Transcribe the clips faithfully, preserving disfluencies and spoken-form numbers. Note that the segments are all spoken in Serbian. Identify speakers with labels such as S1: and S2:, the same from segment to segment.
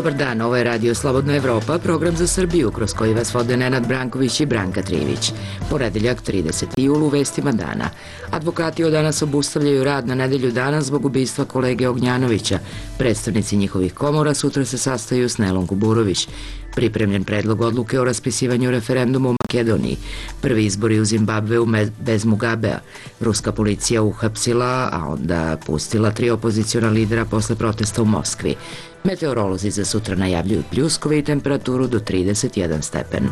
S1: Dobar dan, ovo je Radio Slobodna Evropa, program za Srbiju, kroz koji vas vode Nenad Branković i Branka Trivić. Ponedeljak, trideseti jul, u vestima dana. Advokati od danas obustavljaju rad na nedelju dana zbog ubistva kolege Ognjanovića. Predstavnici njihovih komora sutra se sastaju s Nelom Kuburović. Pripremljen predlog odluke o raspisivanju referenduma u Makedoniji. Prvi izbori u Zimbabveu bez Mugabea. Ruska policija uhapsila, a onda pustila tri opoziciona lidera posle protesta u Moskvi. Meteorolozi za sutra najavljuju pljuskove i temperaturu do trideset jedan stepen.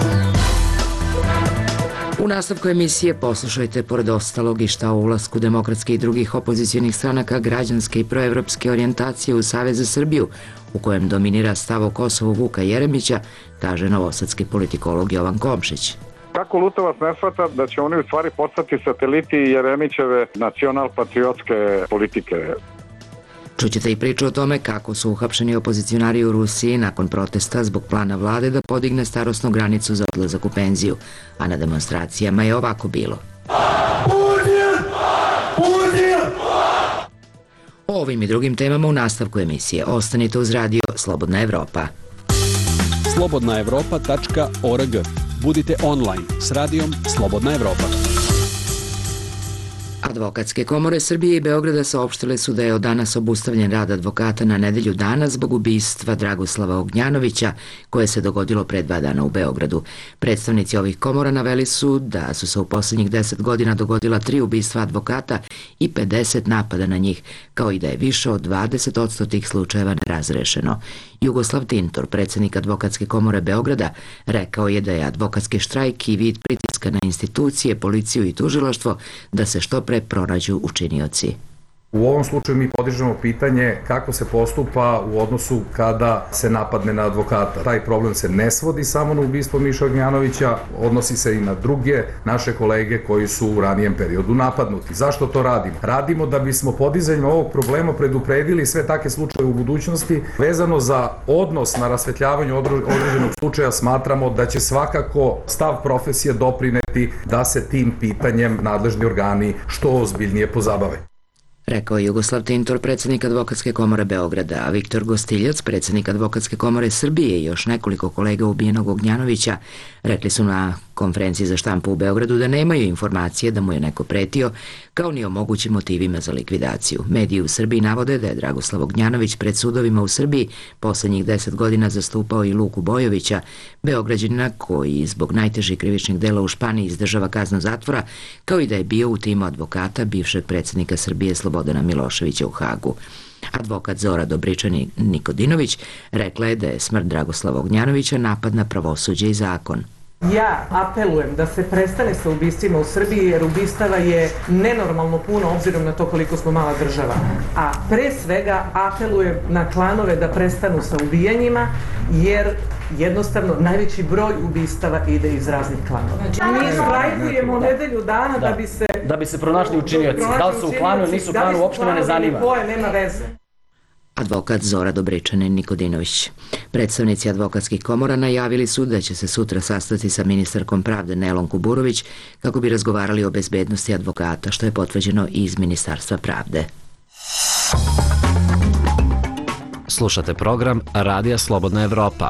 S1: U nastavku emisije poslušajte pored ostalog i šta o ulasku demokratske i drugih opozicionih stranaka građanske i proevropske orijentacije u Savez za Srbiju, u kojem dominira stav o Kosovu Vuka Jeremića, kaže novosadski politikolog Jovan Komšić.
S2: Kako Lutovac ne shvata da će oni u stvari postati sateliti Jeremićeve nacional-patriotske politike?
S1: Čućete i priču o tome kako su uhapšeni opozicionari u Rusiji nakon protesta zbog plana vlade da podigne starosnu granicu za odlazak u penziju, a na demonstracijama je ovako bilo. O ovim i drugim temama u nastavku emisije. Ostanite uz radio Slobodna Evropa.
S3: slobodna evropa tačka org. Budite online s radijom Slobodna Evropa.
S1: Advokatske komore Srbije i Beograda saopštile su da je od danas obustavljen rad advokata na nedelju dana zbog ubistva Dragoslava Ognjanovića, koje se dogodilo pre dva dana u Beogradu. Predstavnici ovih komora naveli su da su se u poslednjih deset godina dogodila tri ubistva advokata i pedeset napada na njih, kao i da je više od dvadeset posto tih slučajeva nerazrešeno. Jugoslav Tintor, predsednik Advokatske komore Beograda, rekao je da je advokatski štrajk i vid pritiska na institucije, policiju i tužilaštvo da se što pre pronađu učinioci.
S4: U ovom slučaju mi podižemo pitanje kako se postupa u odnosu kada se napadne na advokata. Taj problem se ne svodi samo na ubistvo Miše Ognjanovića, odnosi se i na druge naše kolege koji su u ranijem periodu napadnuti. Zašto to radimo? Radimo da bismo podizanjem ovog problema predupredili sve takve slučaje u budućnosti. Vezano za odnos na rasvetljavanju određenog slučaja smatramo da će svakako stav profesije doprineti da se tim pitanjem nadležni organi što ozbiljnije pozabave.
S1: Rekao je Jugoslav Tintor, predsednik Advokatske komore Beograda, a Viktor Gostiljac, predsednik Advokatske komore Srbije i još nekoliko kolega ubijenog Ognjanovića, rekli su na konferenciji za štampu u Beogradu da nemaju informacije da mu je neko pretio, kao ni o mogućim motivima za likvidaciju. Mediji u Srbiji navode da je Dragoslav Ognjanović pred sudovima u Srbiji poslednjih deset godina zastupao i Luku Bojovića, Beograđanina koji zbog najtežih krivičnih dela u Španiji izdržava kaznu zatvora, kao i da je bio u timu advokata bivšeg predsednika Srbije Slobodana Miloševića u Hagu. Advokat Zora Dobričani Nikodinović rekla je da je smrt Dragoslava Ognjanovića napad na pravosuđe i zakon.
S5: Ja apelujem da se prestane sa ubistvima u Srbiji, jer ubistava je nenormalno puno obzirom na to koliko smo mala država. A pre svega apelujem na klanove da prestanu sa ubijanjima, jer jednostavno najveći broj ubistava ide iz raznih klanova. Mi štrajkujemo nedelju dana da bi se...
S6: Da bi se pronašli učinioci. Da li su u klanu ili nisu u klanu, uopšte me ne zanima.
S5: Nema veze.
S1: Advokat Zora Dobričanin Nikodinović. Predstavnici advokatskih komora najavili su da će se sutra sastati sa ministarkom pravde Nelom Kuburović kako bi razgovarali o bezbednosti advokata, što je potvrđeno i iz Ministarstva pravde.
S7: Slušate program Radija Slobodna Evropa.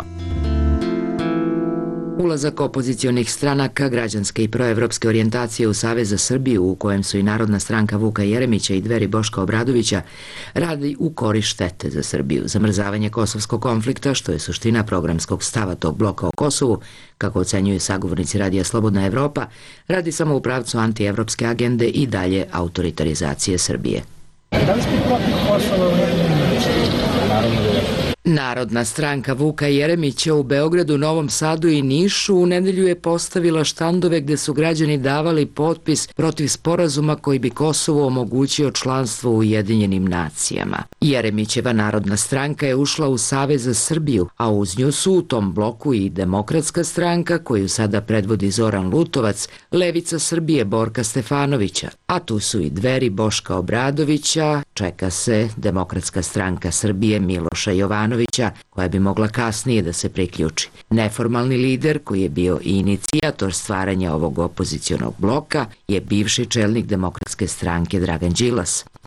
S1: Ulazak opozicionih stranaka građanske i proevropske orijentacije u Savez za Srbiju, u kojem su i Narodna stranka Vuka Jeremića i Dveri Boška Obradovića, radi u korist štete za Srbiju. Zamrzavanje kosovskog konflikta, što je suština programskog stava tog bloka o Kosovu, kako ocenjuju sagovornici Radija Slobodna Evropa, radi samo u pravcu antievropske agende i dalje autoritarizacije Srbije.
S8: Da li ste protiv Kosova u Naravno.
S1: Narodna stranka Vuka Jeremića u Beogradu, Novom Sadu i Nišu u nedelju je postavila štandove gde su građani davali potpis protiv sporazuma koji bi Kosovo omogućio članstvo u Ujedinjenim nacijama. Jeremićeva Narodna stranka je ušla u Savez za Srbiju, a uz nju su u tom bloku i Demokratska stranka, koju sada predvodi Zoran Lutovac, Levica Srbije Borka Stefanovića, a tu su i Dveri Boška Obradovića, čeka se Demokratska stranka Srbije Miloša Jovanovića, koja bi mogla kasnije da se priključi. Neformalni lider, koji je bio i inicijator stvaranja ovog opozicionog bloka, je bivši čelnik Demokratske stranke Dragan Đilas.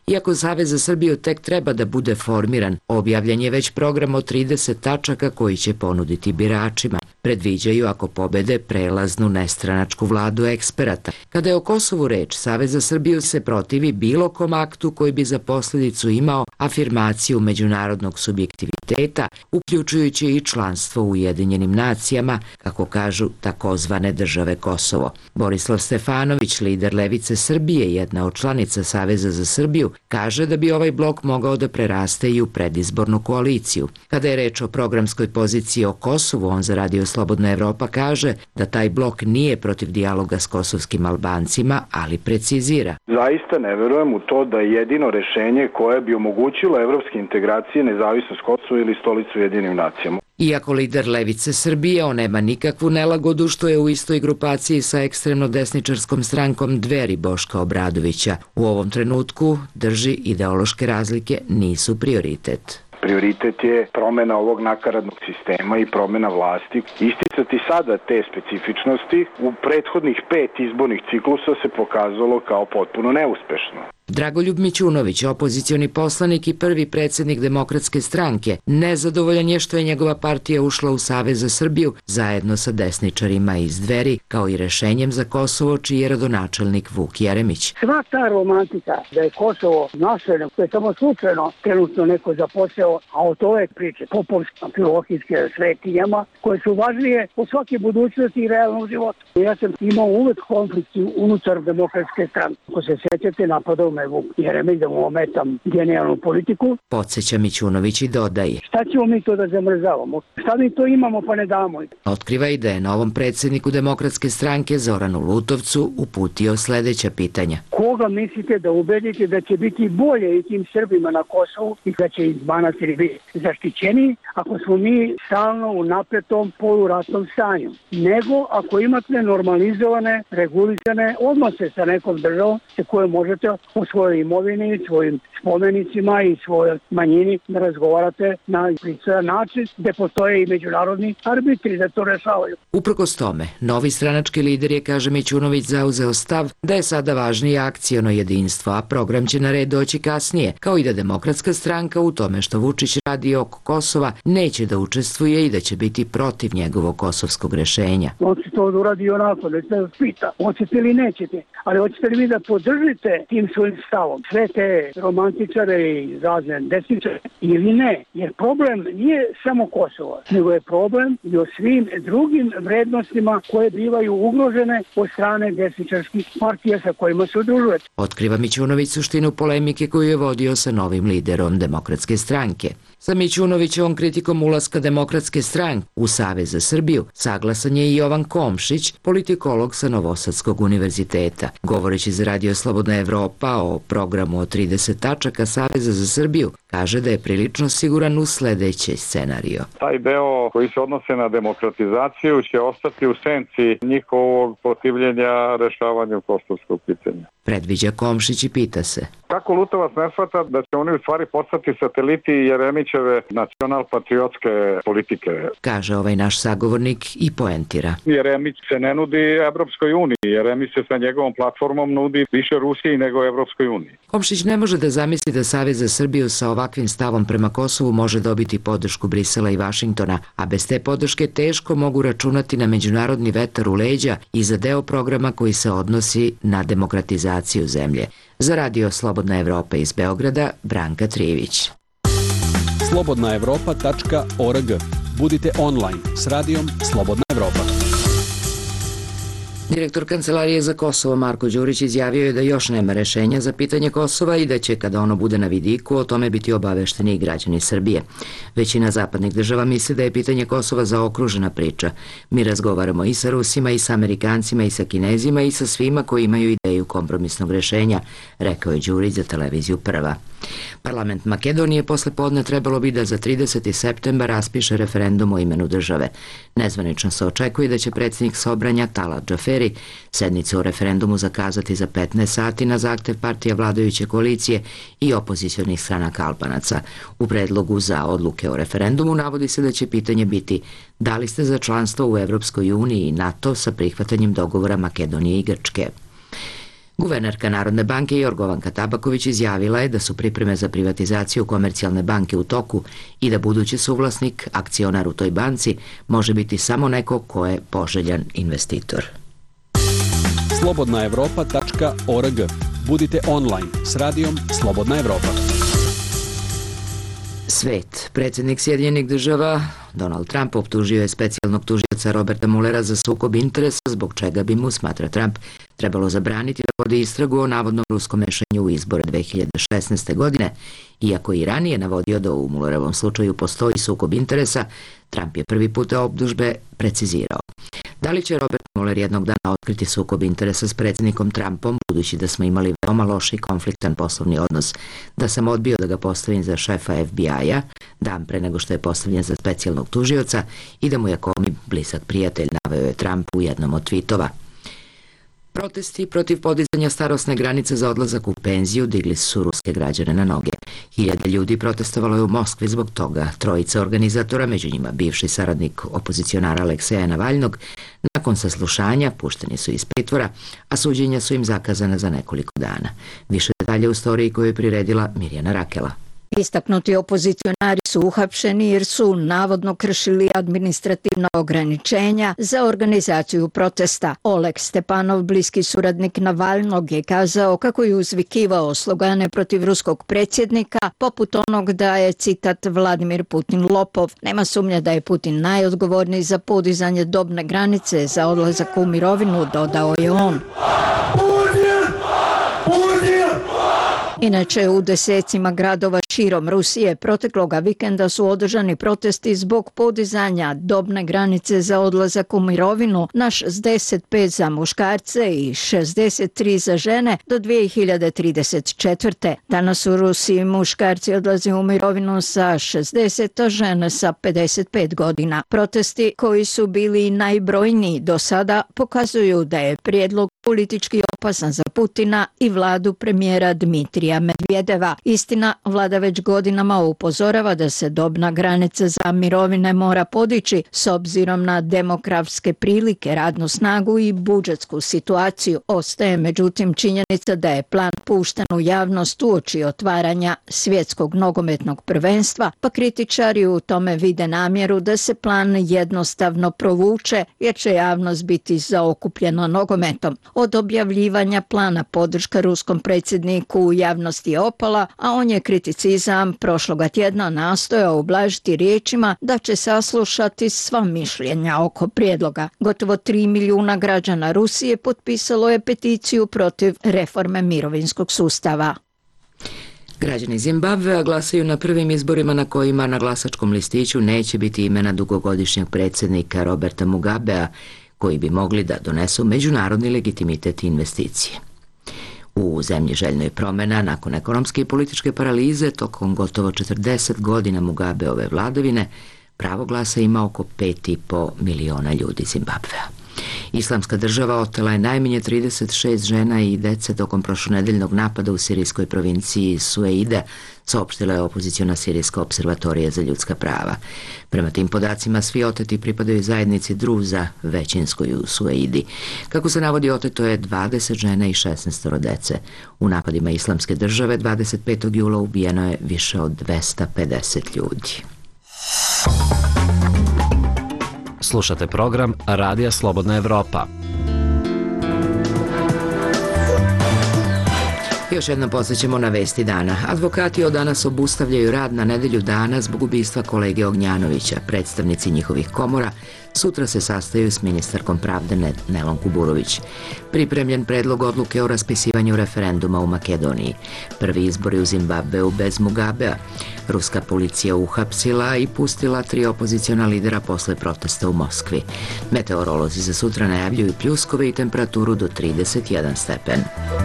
S1: Iako Savez za Srbiju tek treba da bude formiran, objavljen je već program od trideset tačaka koji će ponuditi biračima. Predviđaju, ako pobede, prelaznu nestranačku vladu eksperata. Kada je o Kosovu reč, Savez za Srbiju se protivi bilo kom aktu koji bi za posledicu imao afirmaciju međunarodnog subjektiviteta, uključujući i članstvo u Ujedinjenim nacijama, kako kažu takozvane države Kosovo. Borislav Stefanović, lider Levice Srbije, jedna od članica Saveza za Srbiju, kaže da bi ovaj blok mogao da preraste i u predizbornu koaliciju. Kada je reč o programskoj poziciji o Kosovu, on za Radio Slobodna Evropa kaže da taj blok nije protiv dijaloga s kosovskim Albancima, ali precizira.
S9: Zaista ne verujem u to da je jedino rešenje koje bi omogućilo evropske integracije nezavisnost Kosova ili stolicu Ujedinjenim nacijama.
S1: Iako lider Levice Srbije, on nema nikakvu nelagodu što je u istoj grupaciji sa ekstremno desničarskom strankom Dveri Boška Obradovića. U ovom trenutku drži ideološke razlike nisu prioritet.
S9: Prioritet je promena ovog nakaradnog sistema i promena vlasti. Isticati sada te specifičnosti u prethodnih pet izbornih ciklusa se pokazalo kao potpuno neuspešno.
S1: Dragoljub Mićunović, opozicioni poslanik i prvi predsjednik Demokratske stranke, nezadovoljan je što je njegova partija ušla u Savez za Srbiju zajedno sa desničarima iz Dveri, kao i rešenjem za Kosovo, čiji je rodonačelnik Vuk Jeremić.
S8: Sva ta romantika da je Kosovo naše, to je samo slučajno trenutno neko zaposeo, a od ove priče popovske, filohijske svetinjama, koje su važnije po svake budućnosti i realnog života. Ja sam imao uvek konflikt unutar Demokratske stranke. Ako se sjećate, napadao me Vuk Jeremić da mu ometam genijalnu politiku.
S1: Podsjeća Mićunović i dodaje.
S8: Šta ćemo mi to da zamrzavamo? Šta mi to imamo pa ne damo?
S1: Otkriva i da je novom predsjedniku Demokratske stranke Zoranu Lutovcu uputio sledeća pitanja.
S8: Koga mislite da ubedite da će biti bolje i tim Srbima na Kosovu i da će manastiri biti zaštićeni ako smo mi stalno u napetom poluratnom stanju, nego ako imate normalizovane, regulisane odnose sa nekom državom sa kojom možete u svojoj imovini, svojim spomenicima i svojoj manjini da razgovarate na pristojan način, gde postoje i međunarodni arbitri da to rešavaju.
S1: Uprkos tome, novi stranački lider je, kaže Mićunović, zauzeo stav da je sada važnije akciono jedinstvo, a program će na red doći kasnije, kao i da Demokratska stranka u tome što Vučić radi oko Kosova neće da učestvuje i da će biti protiv njegovog kosovskog rešenja.
S8: On će to uradi onako, da se pita, hoćete ili nećete, ali hoćete li vi da podržite tim svojim stavom sve te romantičare i razne desničare ili ne, jer problem nije samo Kosovo, nego je problem i o svim drugim vrednostima koje bivaju ugrožene od strane desničarskih partija sa kojima se udružujete.
S1: Otkriva Mićunović suštinu polemike koju je vodio sa novim liderom Demokratske stranke. Sa Mićunovićevom kritikom ulaska Demokratske stranke u Savez za Srbiju saglasan je i Jovan Komšić, politikolog sa Novosadskog univerziteta. Govoreći za Radio Slobodna Evropa o programu od trideset tačaka Saveza za Srbiju, kaže da je prilično siguran u sledeći scenario.
S2: Taj deo koji se odnose na demokratizaciju će ostati u senci njihovog protivljenja rešavanju kosovskog pitanja.
S1: Predviđa Komšić i pita se.
S2: Kako Lutovac ne shvata da će oni u stvari postati sateliti Jeremićeve nacional-patriotske politike?
S1: Kaže ovaj naš sagovornik i poentira.
S2: Jeremić se ne nudi Evropskoj uniji, Jeremić se sa njegovom platformom nudi više Rusiji nego Evropskoj uniji.
S1: Komšić ne može da zamisli da Savez za Srbiju sa ovakvim stavom prema Kosovu može dobiti podršku Brisela i Vašingtona, a bez te podrške teško mogu računati na međunarodni vetar u leđa i za deo programa koji se odnosi na demokratizaciju zemlje. Za Radio Slobodna Evropa iz Beograda, Branka Trijević.
S3: slobodna evropa tačka org. Budite online s Radijom Slobodna Evropa.
S1: Direktor Kancelarije za Kosovo Marko Đurić izjavio je da još nema rešenja za pitanje Kosova i da će, kada ono bude na vidiku, o tome biti obavešteni i građani Srbije. Većina zapadnih država misli da je pitanje Kosova zaokružena priča. Mi razgovaramo i sa Rusima, i sa Amerikancima, i sa Kinezima, i sa svima koji imaju ideju kompromisnog rešenja, rekao je Đurić za televiziju Prva. Parlament Makedonije posle podne trebalo bi da za trideseti septembar raspiše referendum o imenu države. Nezvanično se očekuje da će predsjednik Sobranja Talat Džaferi sednicu o referendumu zakazati za petnaest sati na zahtev partija vladajuće koalicije i opozicionih stranaka Albanaca. U predlogu za odluke o referendumu navodi se da će pitanje biti da li ste za članstvo u Evropskoj uniji i NATO sa prihvatanjem dogovora Makedonije i Grčke. Guvernerka Narodne banke Jorgovanka Tabaković izjavila je da su pripreme za privatizaciju Komercijalne banke u toku i da budući suvlasnik, akcionar u toj banci, može biti samo neko ko je poželjan investitor.
S3: slobodna evropa tačka org. Budite online s radijom Slobodna Evropa.
S1: Svet. Predsjednik Sjedinjenih država Donald Trump optužio je specijalnog tužioca Roberta Muellera za sukob interesa, zbog čega bi mu, smatra Trump, trebalo zabraniti da vodi istragu o navodnom ruskom mešanju u izbore dve hiljade šesnaeste. godine. Iako i ranije navodio da u Muellerovom slučaju postoji sukob interesa, Trump je prvi put optužbe precizirao. Da li će Robert Mueller jednog dana otkriti sukob interesa s predsjednikom Trumpom, budući da smo imali veoma loš i konfliktan poslovni odnos, da sam odbio da ga postavim za šefa F B I-a, dan pre nego što je postavljen za specijalnog tužioca, i da mu je Comey blizak prijatelj, naveo je Trump u jednom od tweetova. Protesti protiv podizanja starosne granice za odlazak u penziju digli su ruske građane na noge. Hiljade ljudi protestovalo je u Moskvi zbog toga. Trojica organizatora, među njima bivši saradnik opozicionara Alekseja Navalnog, nakon saslušanja pušteni su iz pritvora, a suđenja su im zakazana za nekoliko dana. Više detalja u storiji koju je priredila Mirjana Rakela.
S10: Istaknuti opozicionari su uhapšeni jer su navodno kršili administrativna ograničenja za organizaciju protesta. Oleg Stepanov, bliski suradnik Navalnog, je kazao kako je uzvikivao slogane protiv ruskog predsjednika, poput onog da je, citat, Vladimir Putin lopov. Nema sumnje da je Putin najodgovorniji za podizanje dobne granice za odlazak u mirovinu, dodao je on. Inače, u desecima gradova širom Rusije protekloga vikenda su održani protesti zbog podizanja dobne granice za odlazak u mirovinu na šezdeset pet za muškarce i šezdeset tri za žene do dve hiljade trideset četvrte. Danas u Rusiji muškarci odlaze u mirovinu sa šezdeset, a žene sa pedeset pet godina. Protesti, koji su bili najbrojniji do sada, pokazuju da je prijedlog politički opasan za Putina i vladu premijera Dmitrija Medvedeva. Istina, vlada već godinama upozorava da se dobna granica za mirovine mora podići s obzirom na demografske prilike, radnu snagu i budžetsku situaciju. Ostaje međutim činjenica da je plan pušten u javnost uoči otvaranja svjetskog nogometnog prvenstva, pa kritičari u tome vide namjeru da se plan jednostavno provuče jer će javnost biti zaokupljena nogometom. Od objavljivanja plana podrška ruskom predsjedniku u javnosti je opala, a on je kriticizam prošloga tjedna nastojao ublažiti riječima da će saslušati sva mišljenja oko prijedloga. Gotovo tri milijuna građana Rusije potpisalo je peticiju protiv reforme mirovinskog sustava.
S1: Građani Zimbabvea glasaju na prvim izborima na kojima na glasačkom listiću neće biti imena dugogodišnjeg predsjednika Roberta Mugabea, koji bi mogli da donesu međunarodni legitimitet i investicije. U zemlji željnoj promjena, nakon ekonomske i političke paralize, tokom gotovo četrdeset godina Mugabeove vladavine, pravo glasa ima oko pet i po miliona ljudi Zimbabvea. Islamska država otela je najmanje trideset šest žena i dece tokom prošlonedeljnog napada u sirijskoj provinciji Sueide, saopštila je opoziciona sirijska observatorija za ljudska prava. Prema tim podacima, svi oteti pripadaju zajednici Druza, većinskoj u Sueidi. Kako se navodi, oteto je dvadeset žena i šesnaest dece. U napadima Islamske države dvadeset petog jula ubijeno je više od dvesta pedeset ljudi.
S7: Slušate program Radija Slobodna Evropa.
S1: Još jednom podsjećamo na vesti dana. Advokati od danas obustavljaju rad na nedelju dana zbog ubistva kolege Ognjanovića. Predstavnici njihovih komora sutra se sastaju s ministarkom pravde Nelom Kuburović. Pripremljen predlog odluke o raspisivanju referenduma u Makedoniji. Prvi izbori u Zimbabveu bez Mugabea. Ruska policija uhapsila i pustila tri opoziciona lidera posle protesta u Moskvi. Meteorolozi za sutra najavljuju pljuskove i temperaturu do trideset jedan stepen.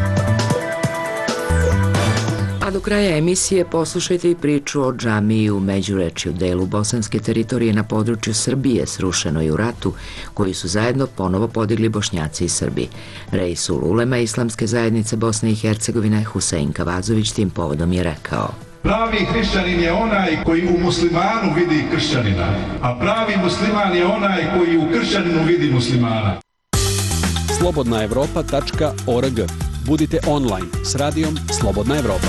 S1: A do kraja emisije poslušajte i priču o džamiji u Međurečju, delu bosanske teritorije na području Srbije, srušenoj u ratu, koju su zajedno ponovo podigli Bošnjaci i Srbi. Reisul ulema Islamske zajednice Bosne i Hercegovine Husein Kavazović tim povodom je rekao:
S11: Pravi hrišćanin je onaj koji u muslimanu vidi kršćanina, a pravi musliman je onaj koji u kršćaninu vidi muslimana.
S3: slobodna evropa tačka org. Budite online s radijom Slobodna Evropa.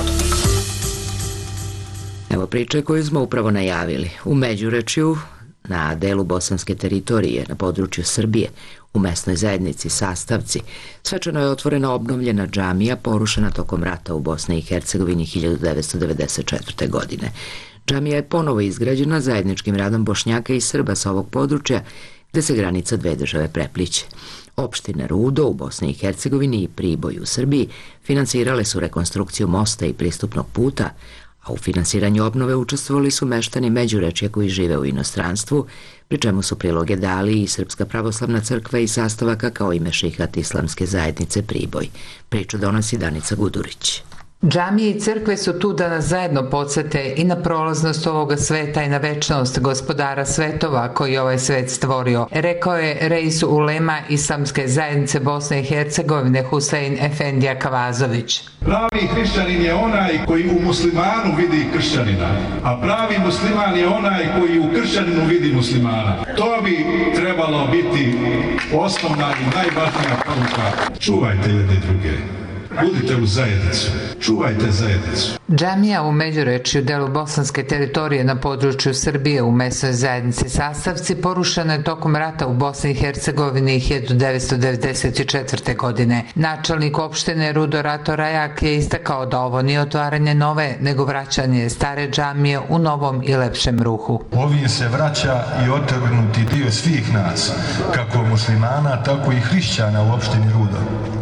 S1: Evo priče koju smo upravo najavili. U Međurečju, na delu bosanske teritorije, na području Srbije, u mesnoj zajednici Sastavci, svečano je otvorena obnovljena džamija porušena tokom rata u Bosni i Hercegovini hiljadu devetsto devedeset četvrte. godine. Džamija je ponovo izgrađena zajedničkim radom Bošnjaka i Srba sa ovog područja, gde se granica dve države prepliće. Opštine Rudo u Bosni i Hercegovini i Priboj u Srbiji finansirale su rekonstrukciju mosta i pristupnog puta, a u finansiranju obnove učestvovali su meštani Međurečja koji žive u inostranstvu, pri čemu su priloge dali i Srpska pravoslavna crkva i Sastavaka kao i Mešihat Islamske zajednice Priboj. Priču donosi Danica Gudurić.
S12: Džamije i crkve su tu da nas zajedno podsete i na prolaznost ovoga sveta i na večnost gospodara svetova koji je ovaj svet stvorio, rekao je Reis ulema Islamske zajednice Bosne i Hercegovine Husein Efendija Kavazović.
S11: Pravi hrišćanin je onaj koji u muslimanu vidi kršćanina, a pravi musliman je onaj koji u kršćaninu vidi muslimana. To bi trebalo biti osnovna i najvažnija poruka. Čuvajte jedne druge. Budite u zajednicu. Čuvajte zajednicu.
S12: Džamija u Međurečju, delu bosanske teritorije na području Srbije u mesnoj zajednici Sastavci, porušena je tokom rata u Bosni i Hercegovini hiljadu devetsto devedeset četvrte. godine. Načelnik opštine Rudo Rato Rajak je istakao da ovo nije otvaranje nove, nego vraćanje stare džamije u novom i lepšem ruhu.
S13: Ovim se vraća i otrgnuti dio svih nas, kako muslimana, tako i hrišćana u opštini Rudo.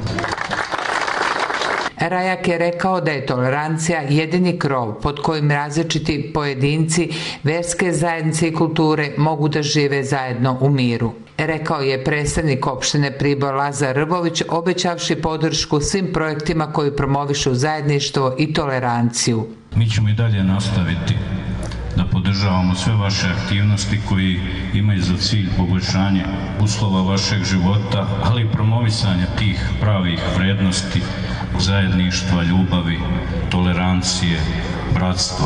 S12: Rajak je rekao da je tolerancija jedini krov pod kojim različiti pojedinci, verske zajednice i kulture mogu da žive zajedno u miru. Rekao je predstavnik opštine Priboj Lazar Rvović, obećavši podršku svim projektima koji promovišu zajedništvo i toleranciju.
S14: Mi ćemo i dalje nastaviti da podržavamo sve vaše aktivnosti koji imaju za cilj poboljšanje uslova vašeg života, ali i promovisanje tih pravih vrednosti, zajedništva, ljubavi, tolerancije, bratstva.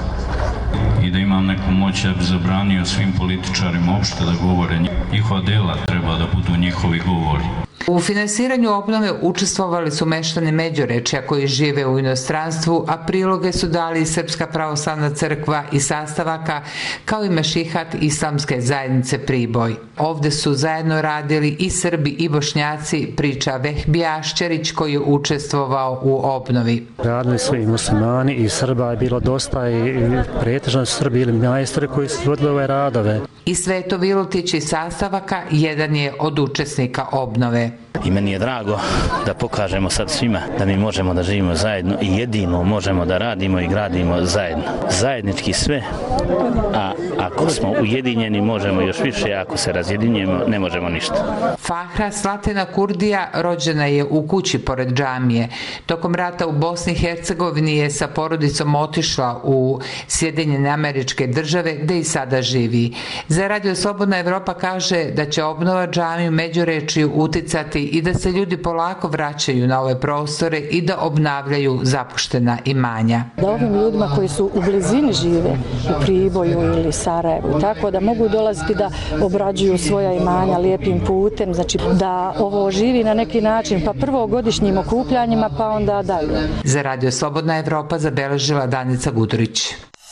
S14: I da imam neku moć, ja bi zabranio svim političarima uopšte da govore. Njihova dela treba da budu njihovi govori.
S12: U finansiranju obnove učestvovali su meštani Međurečja koji žive u inostranstvu, a priloge su dali i Srpska pravoslavna crkva i Sastavaka, kao i Mešihat Islamske zajednice Priboj. Ovde su zajedno radili i Srbi i Bošnjaci, priča Vehbi Ašćerić koji je učestvovao u obnovi.
S15: Radili su i muslimani i Srba je bilo dosta i pretežno su Srbi ili majstori koji su vodili ove radove.
S12: I Sveto Vilutić iz Sastavaka jedan je od učesnika obnove.
S16: I meni je drago da pokažemo sad svima da mi možemo da živimo zajedno i jedino možemo da radimo i gradimo zajedno. Zajednički sve, a ako smo ujedinjeni možemo još više, a ako se razjedinjemo ne možemo ništa.
S12: Fahra Slatina Kurdija rođena je u kući pored džamije. Tokom rata u Bosni i Hercegovini je sa porodicom otišla u Sjedinjene Američke Države gde i sada živi. Za Radio Slobodna Evropa kaže da će obnova džamije u Međurečju uticati i da se ljudi polako vraćaju na ove prostore i da obnavljaju zapuštena imanja.
S17: Da ovim ljudima koji su u blizini žive, u Priboju ili Sarajevu, tako da mogu dolaziti da obrađuju svoja imanja lijepim putem, znači da ovo živi na neki način, pa prvo godišnjim okupljanjima, pa onda dalje.
S12: Za Radio Slobodna Evropa zabeležila Danica Gudurić.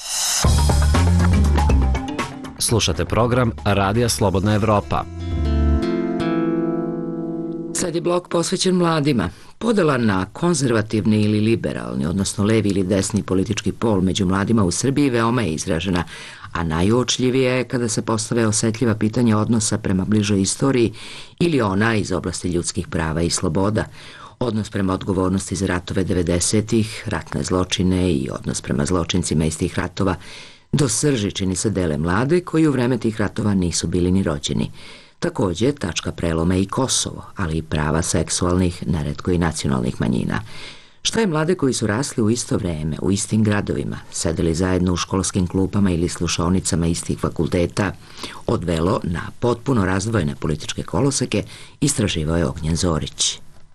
S7: Slušate program Radija Slobodna Evropa.
S1: Sad je blok posvećen mladima. Podela na konzervativni ili liberalni, odnosno levi ili desni politički pol među mladima u Srbiji veoma je izražena, a najuočljivije je kada se postave osetljiva pitanja odnosa prema bližoj istoriji ili ona iz oblasti ljudskih prava i sloboda, odnos prema odgovornosti za ratove devedesetih, ratne zločine i odnos prema zločincima iz tih ratova. Do srži čini se dele mlade koji u vreme tih ratova nisu bili ni rođeni. Takođe, tačka preloma i Kosovo, ali i prava seksualnih, neretko i nacionalnih manjina. Šta je mlade koji su rasli u isto vreme, u istim gradovima, sedeli zajedno u školskim klupama ili slušaonicama istih fakulteta, odvelo na potpuno razdvojene političke koloseke, istraživao je Ognjen Zorić.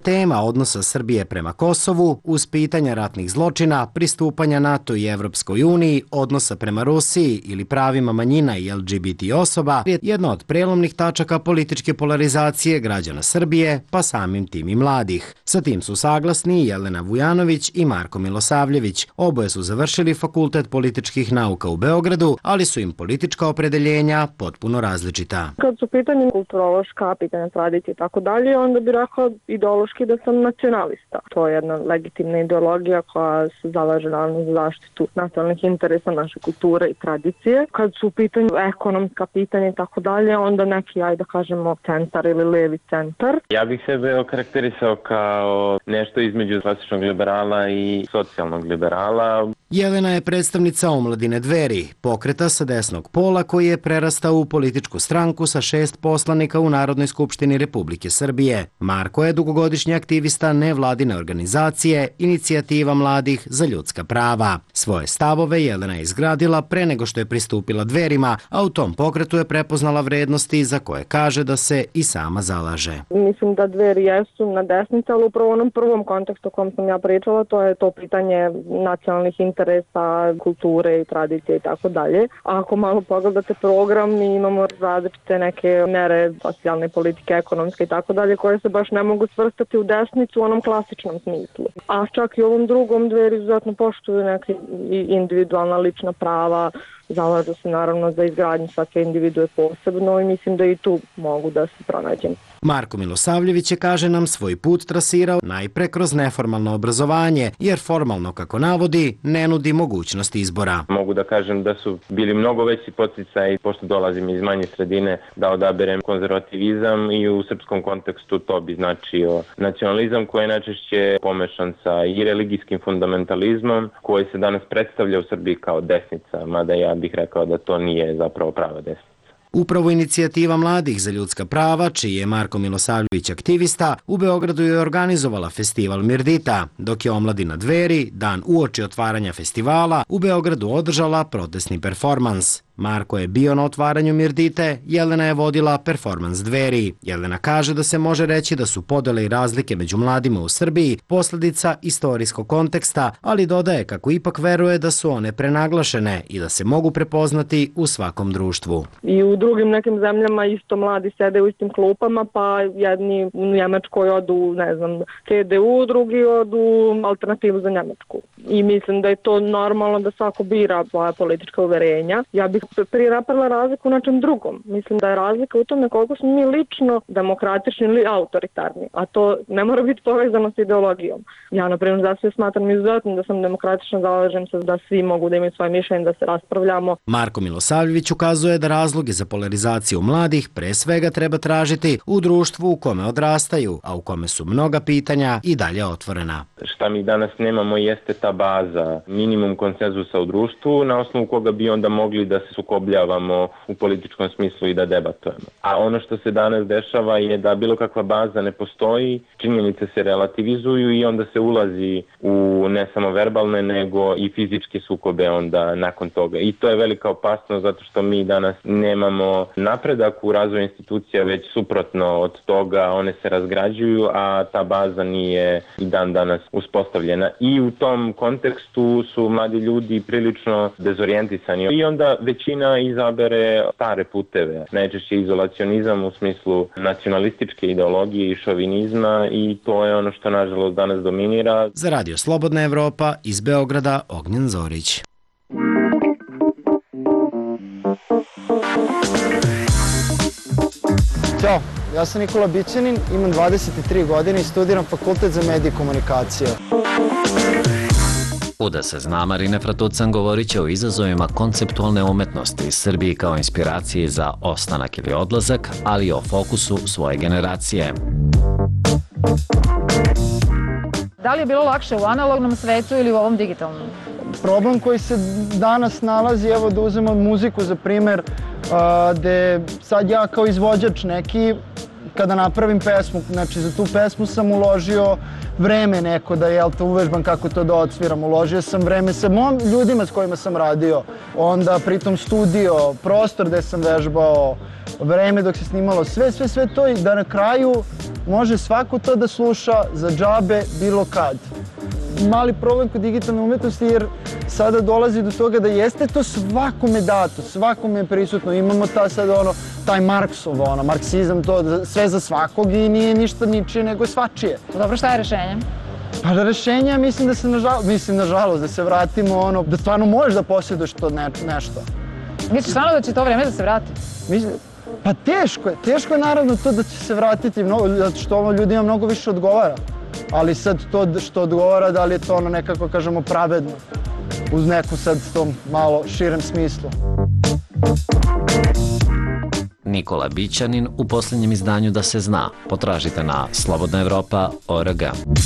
S18: tema odnosa Srbije prema Kosovu, uz pitanja ratnih zločina, pristupanja NATO i Evropskoj uniji, odnosa prema Rusiji ili pravima manjina i L G B T osoba je jedna od prelomnih tačaka političke polarizacije građana Srbije, pa samim tim i mladih. Sa tim su saglasni Jelena Vujanović i Marko Milosavljević. Oboje su završili Fakultet političkih nauka u Beogradu, ali su im politička opredeljenja potpuno različita.
S19: Kad su pitanje kulturološka, pitanja tradicije i tako dalje, onda bi rekao ideološki da sam nacionalista. To je jedna legitimna ideologija koja se zalaže naravno za zaštitu nacionalnih interesa naše kulture i tradicije. Kad su u pitanju ekonomska pitanja i tako dalje, onda neki, ajde da kažemo, centar ili levi centar.
S20: Ja bih sebe okarakterisao kao nešto između klasičnog liberala i socijalnog liberala.
S18: Jelena je predstavnica omladine Dveri, pokreta sa desnog pola koji je prerastao u političku stranku sa šest poslanika u Narodnoj skupštini Republike Srbije. Marko je dugogodišnji aktivista nevladine organizacije Inicijativa mladih za ljudska prava. Svoje stavove Jelena je izgradila pre nego što je pristupila Dverima, a u tom pokretu je prepoznala vrednosti za koje kaže da se i sama zalaže.
S19: Mislim da Dveri jesu na desnici, ali upravo u onom prvom kontekstu o kom sam ja pričala, to je to pitanje nacionalnih interesa, kulture i tradicije i tako dalje. Ako malo pogledate program, mi imamo različite neke mere socijalne politike, ekonomske i tako dalje, koje se baš ne mogu svrstati u desnicu u onom klasičnom smislu. A čak i u ovom drugom Dveri izuzetno poštuju neke individualna lična prava, zalažu se naravno za izgradnju svake individue posebno i mislim da i tu mogu da se pronađem.
S18: Marko Milosavljević je, kaže nam, svoj put trasirao najpre kroz neformalno obrazovanje, jer formalno, kako navodi, ne nudi mogućnost izbora.
S20: Mogu da kažem da su bili mnogo veći podsticaj, pošto dolazim iz manje sredine, da odaberem konzervativizam i u srpskom kontekstu to bi značio nacionalizam koji je najčešće pomešan sa i religijskim fundamentalizmom koji se danas predstavlja u Srbiji kao desnica, mada ja bih rekao da to nije zapravo prava desnica.
S18: Upravo Inicijativa mladih za ljudska prava, čiji je Marko Milosavljević aktivista, u Beogradu je organizovala festival Mirdita, dok je omladina Dveri, dan uoči otvaranja festivala, u Beogradu održala protestni performans. Marko je bio na otvaranju Mirdite, Jelena je vodila performans Dveri. Jelena kaže da se može reći da su podele i razlike među mladima u Srbiji posledica istorijskog konteksta, ali dodaje kako ipak veruje da su one prenaglašene i da se mogu prepoznati u svakom društvu.
S19: I u drugim nekim zemljama isto mladi sede u istim klupama, pa jedni u Njemačkoj odu, ne znam, C D U, drugi odu Alternativu za Njemačku. I mislim da je to normalno da svako bira svoja politička uverenja. Ja bih prije napravila razliku na čem drugom. Mislim da je razlika u tome koliko smo mi lično demokratični ili autoritarni, a to ne mora biti povezano s ideologijom. Ja, na primjer, za sve smatram izuzetno da sam demokratična, zalažem se da svi mogu da imaju svoje mišljenje, da se raspravljamo.
S18: Marko Milosavljević ukazuje da razloge za polarizaciju mladih pre svega treba tražiti u društvu u kome odrastaju, a u kome su mnoga pitanja i dalje otvorena.
S20: Šta mi danas nemamo jeste ta baza, minimum konsenzusa u društvu, na osnovu koga bi onda mogli da se sukobljavamo u političkom smislu i da debatujemo. A ono što se danas dešava je da bilo kakva baza ne postoji, činjenice se relativizuju i onda se ulazi u ne samo verbalne nego i fizičke sukobe onda nakon toga. I to je velika opasnost zato što mi danas nemamo napredak u razvoju institucija, već suprotno od toga one se razgrađuju, a ta baza nije i dan danas uspostavljena. I u tom kontekstu su mladi ljudi prilično dezorijentisani i onda većina izabere stare puteve. Najčešće izolacionizam u smislu nacionalističke ideologije i šovinizma i to je ono što nažalost danas dominira.
S18: Za Radio Slobodna Evropa iz Beograda Ognjen Zorić.
S21: Ćao, ja sam Nikola Bićanin, imam dvadeset tri godine i studiram Fakultet za medije i komunikacije.
S7: Uda se zna, Marine Fratucan govorit će o izazovima konceptualne umetnosti iz Srbiji kao inspiraciji za ostanak ili odlazak, ali i o fokusu svoje generacije.
S22: Da li je bilo lakše u analognom svetu ili u ovom digitalnom?
S21: Problem koji se danas nalazi, evo da uzmemo muziku za primer, gde sad ja kao izvođač neki, kada napravim pesmu, znači za tu pesmu sam uložio vreme neko da jel te uvežbam kako to da odsviram, uložio sam vreme sa mom ljudima s kojima sam radio, onda pritom studio, prostor gde sam vežbao, vreme dok se snimalo, sve, sve, sve to i da na kraju može svako to da sluša za džabe bilo kad. Mali problem kod digitalne umetnosti jer sada dolazi do toga da jeste to svakome dato, svakome je prisutno. Imamo ta sad ono, taj Marksov, ono, marksizam, to sve za svakog i nije ništa ničije nego svačije.
S22: Dobro, šta je rešenje?
S21: Pa da rešenja mislim da se nažalost, mislim nažalost da se vratimo ono, da stvarno možeš da posjeduješ to ne, nešto.
S22: Misliš stvarno da će to vreme da se vrati?
S21: Mislim, pa teško je, teško je naravno to da će se vratiti, mnogo, zato što ono ljudima mnogo više odgovara. Ali sad to što odgovara, da li je to ono nekako, kažemo, pravedno, uz neku sad tom malo širem smislu.
S7: Nikola Bićanin u posljednjem izdanju Da se zna. Potražite na slobodna evropa tačka org.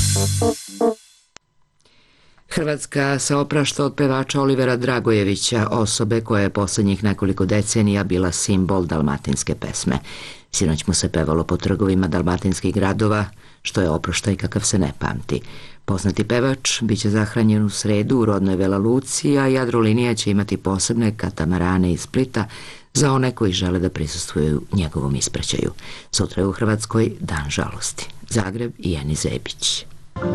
S1: Hrvatska se oprašta od pevača Olivera Dragojevića, osobe koja je posljednjih nekoliko decenija bila simbol dalmatinske pesme. Sinoć mu se pevalo po trgovima dalmatinskih gradova, što je oproštaj kakav se ne pamti. Poznati pevač biće zahranjen u sredu u rodnoj Vela Luci, a Jadrolinija će imati posebne katamarane iz Splita za one koji žele da prisustvuju njegovom ispraćaju. Sutra je u Hrvatskoj Dan žalosti. Zagreb i Jeni Zebić.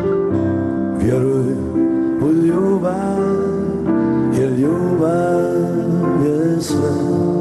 S4: Vjeruj u ljubav, jer ljubav je sve.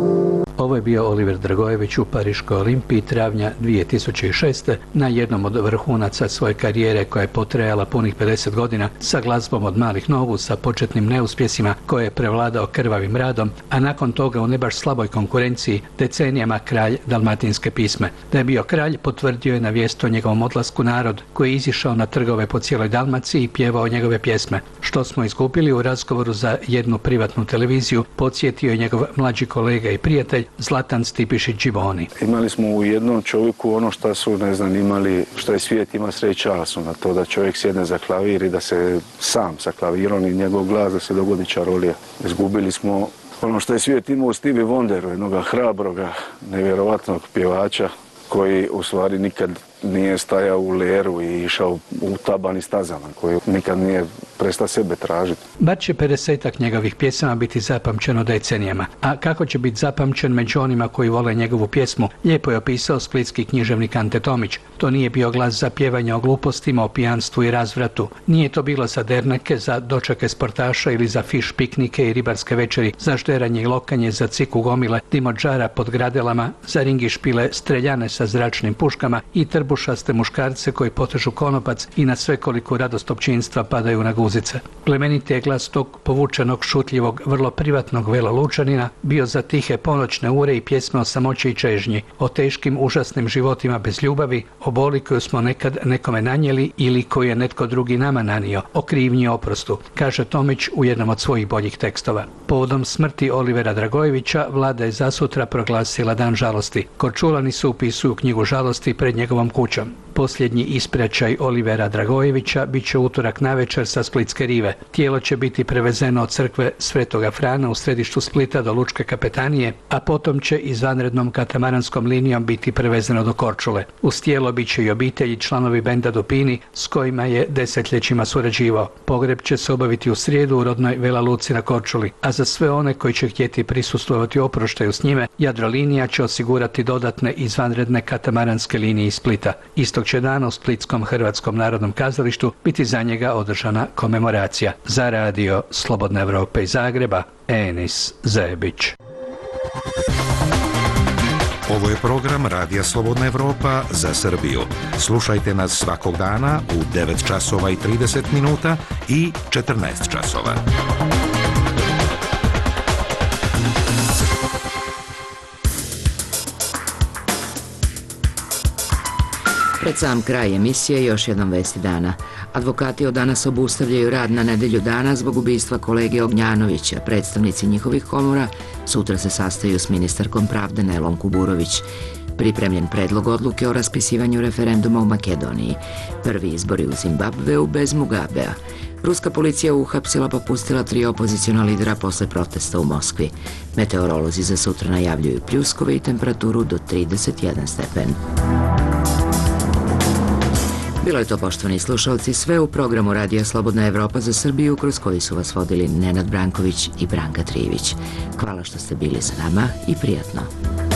S6: Ovo je bio Oliver Dragojević u Pariškoj Olimpiji travnja dvije tisuće šeste na jednom od vrhunaca svoje karijere koja je potrajala punih pedeset godina sa glazbom od malih nogu, sa početnim neuspjesima koje je prevladao krvavim radom, a nakon toga u ne baš slaboj konkurenciji decenijama kralj dalmatinske pisme. Da je bio kralj potvrdio je na vijest o njegovom odlasku narod koji je izišao na trgove po cijeloj Dalmaciji i pjevao njegove pjesme. Što smo izgubili u razgovoru za jednu privatnu televiziju, podsjetio je njegov mlađi kolega i prijatelj Zlatan Stipišić-Đivoni.
S9: Imali smo u jednom čovjeku ono što su, ne znam, imali, što je svijet ima sreća, su na to da čovjek sjedne za klavir i da se sam sa klavirom i njegov glas da se dogodi čarolija. Izgubili smo ono što je svijet imao u Stevie Wonderu, jednoga hrabroga, nevjerovatnog pjevača koji u stvari nikad nije stajao u leru i išao u tabani stazama, koji nikad nije prestao sebe tražiti.
S6: Bar će pedesetak njegovih pjesama biti zapamćeno decenijama. A kako će biti zapamćen među onima koji vole njegovu pjesmu, lijepo je opisao splitski književnik Ante Tomić. To nije bio glas za pjevanje o glupostima, o pijanstvu i razvratu. Nije to bilo za derneke, za dočeke sportaša ili za fiš piknike i ribarske večeri, za žderanje i lokanje, za ciku gomile, dimodžara pod gradelama, za ringi špile, streljane sa zračnim puškama i trbušaste muškarce koji potežu konopac i na svekoliku radost općinstva padaju na guzice. Plemeniti je glas tog povučenog, šutljivog, vrlo privatnog Vela Lučanina bio za tihe ponoćne ure i pjesme o samoći i čežnji, o teškim, užasnim životima bez ljubavi, o boli koju smo nekad nekome nanijeli ili koju je netko drugi nama nanio, o krivnji i oprostu, kaže Tomić u jednom od svojih boljih tekstova. Povodom smrti Olivera Dragojevića vlada je zasutra proglasila Dan žalosti. Korčulani su upisuju knjigu žalosti pred njegovom kućom. Posljednji ispraćaj Olivera Dragojevića bit će utorak navečer sa Splitske rive. Tijelo će biti prevezeno od crkve Svetoga Frana u središtu Splita do Lučke kapetanije, a potom će izvanrednom katamaranskom linijom biti prevezeno do Korčule. Uz tijelo bit će i obitelji članovi benda Dupini s kojima je desetljećima surađivao. Pogreb će se obaviti u srijedu u rodnoj Vela Luci na Korčuli, a za sve one koji će htjeti prisustvovati oproštaju s njime, Jadrolinija će osigurati dodatne izvanredne katamaranske linije iz Splita. Istog će dana u Splitskom Hrvatskom narodnom kazalištu biti za njega održana komemoracija. Za radio Slobodna Evropa iz Zagreba, Enis Zebić.
S23: Ovo je program Radija Slobodna Evropa za Srbiju. Slušajte nas svakog dana u devet časova i trideset minuta i četrnaest časova.
S1: Pred sam kraj emisije još jednom vesti dana. Advokati od danas obustavljaju rad na nedelju dana zbog ubistva kolege Ognjanovića. Predstavnici njihovih komora sutra se sastaju s ministarkom pravde Nelom Kuburović. Pripremljen predlog odluke o raspisivanju referenduma u Makedoniji. Prvi izbori u Zimbabveu bez Mugabea. Ruska policija uhapsila pa pustila tri opoziciona lidera posle protesta u Moskvi. Meteorolozi za sutra najavljuju pljuskove i temperaturu do trideset jedan stepen. Bilo je to, poštovani slušalci, sve u programu Radija Slobodna Evropa za Srbiju, kroz koji su vas vodili Nenad Branković i Branka Trijević. Hvala što ste bili sa nama i prijatno.